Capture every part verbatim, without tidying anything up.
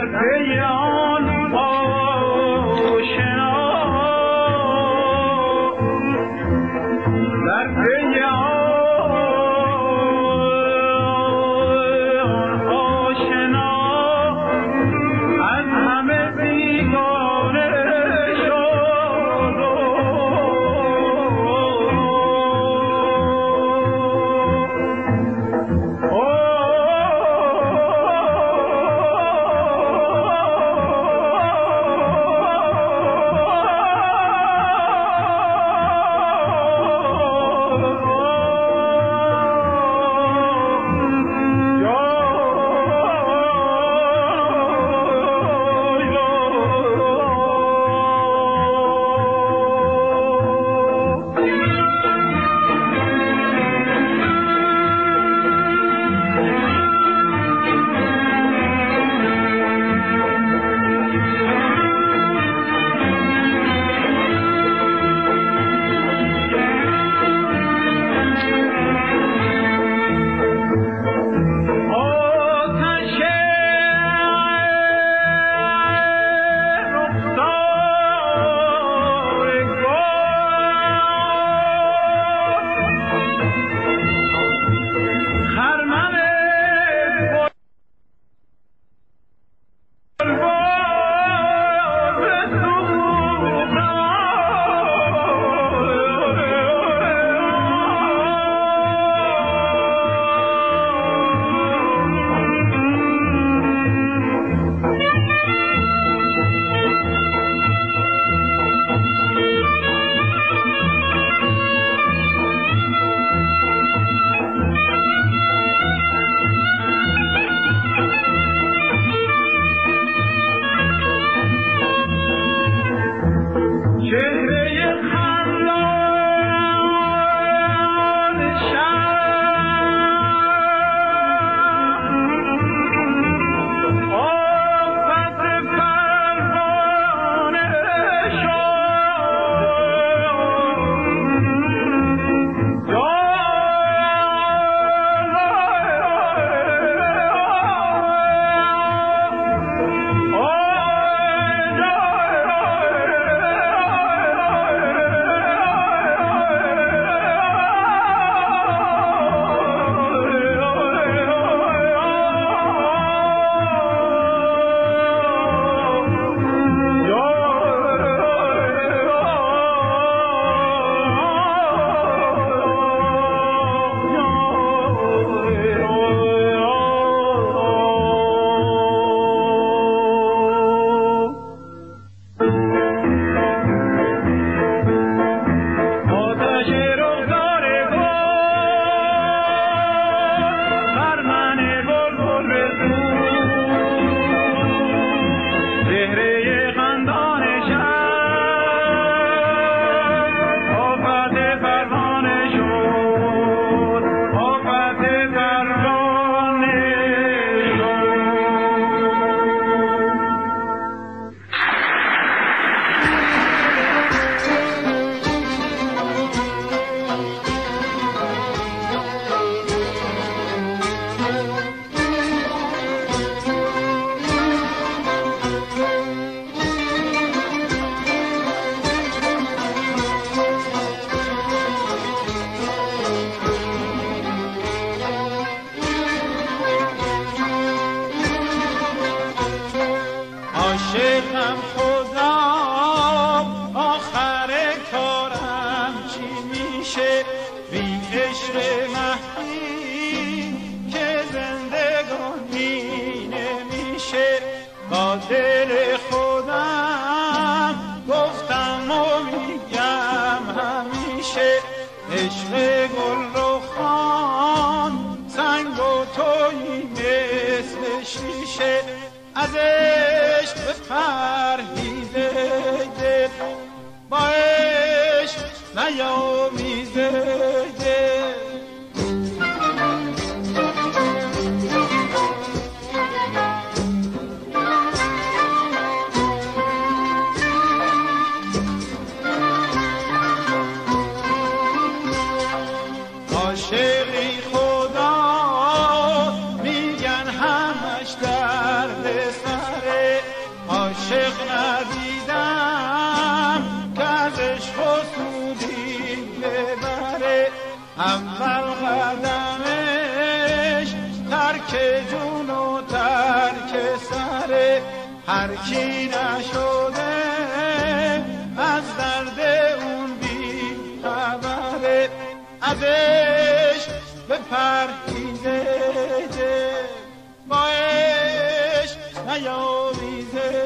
همش درد سره عاشق ندیدم که ازش خسودی ببره، اول قدمش ترک جون و ترک سره، هر کی نشده از درد اون بی خبره، ازش بپرهیزه با عشق نیاویزه.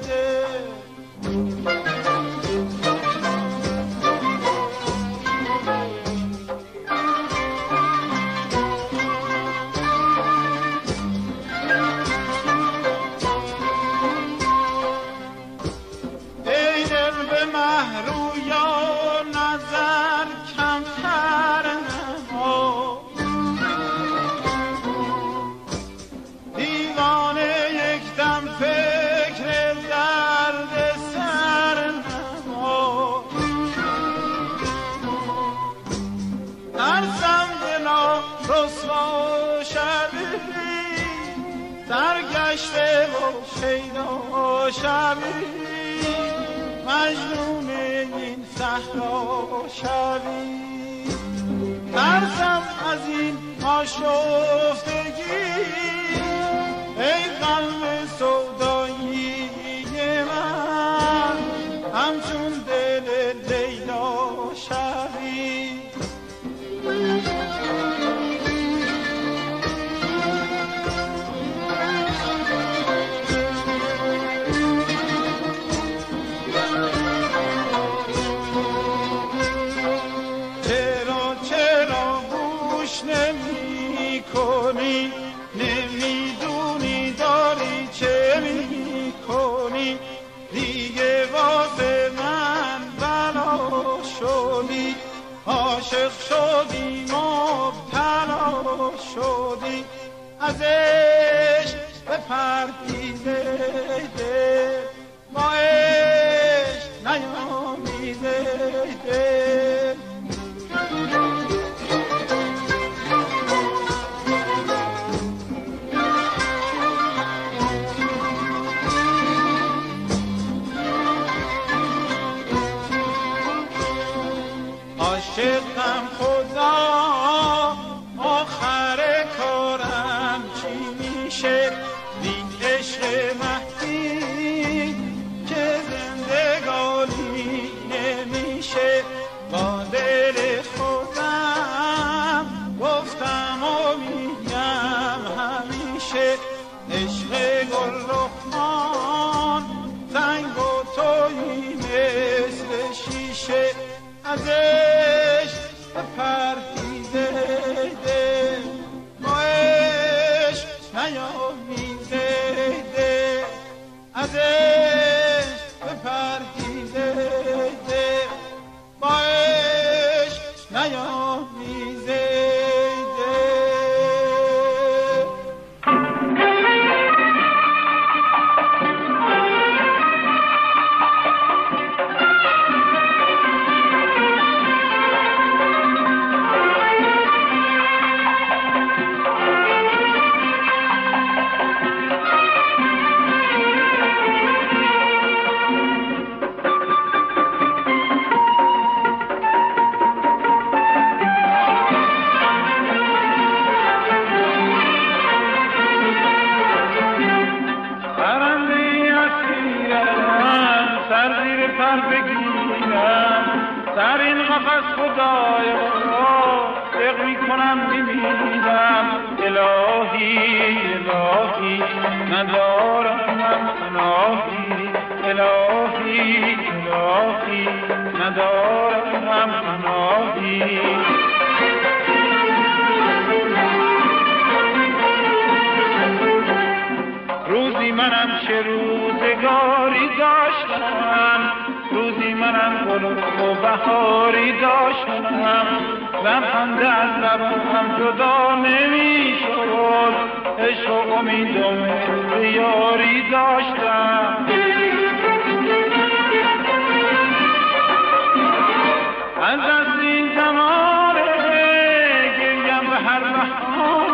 سرگشته و شیدا شوی، مجنون این صحرا شوی، ترسم از این آشفتگی ای قلب سودایی من، همچون دل لیلا شوی. نمیدونی داری چه میکنی، دیگه واسه من بلا شدی، عاشق شدی مبتلا شدی، ازش بپرهیزه دل با عشق نیامیزه دل. عاشقم خدا آخر کارم چی میشه، این عشق مهدی که زندگانی نمیشه، با دل خودم گفتم و میگم همیشه، عشق گل رخمان زنگ و تویی مثل شیشه، ازش بپرهیزه دل با عشق نیامیزه دل، ازش بپرهیزه دل با عشق نیامیزه دل. در این قفس خدایا دق می کنم میمیرم، الهی الهی ندارم من پناهی، الهی الهی ندارم من پناهی. روزی منم چه روزگاری داشتم، روزی منم گل و بهاری داشتم، لبخند از لبم جدا نمیشد، عشق و امید و یاری داشتم. از دست این زمانه گریم به هر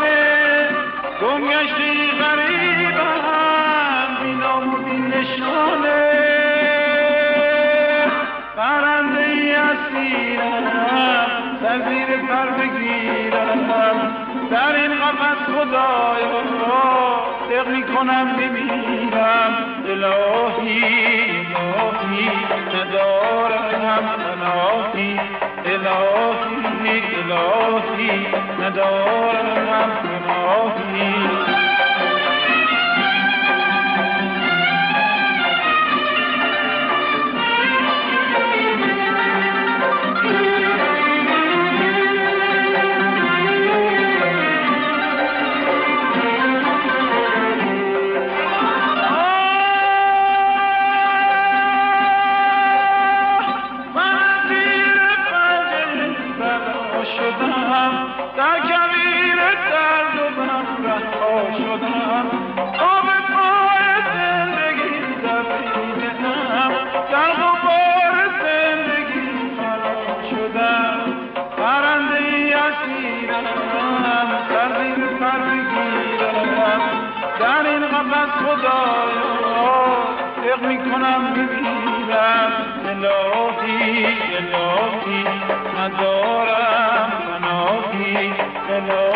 بهانه، گم گشتی غریبم بی نام و بی نشان، کنم بمیرم الهی الهی ندارم پناهی الهی الهی ندارم پناهی در کمیر درد و غم رها شدم آب پای زندگی دویدم در غبار زندگی فرا شدم پرنده اسیرم سر زیر پر بگیرم در این قفس خدایا دق میکنم بمیرم الهی الهی ندارم پناهی الهی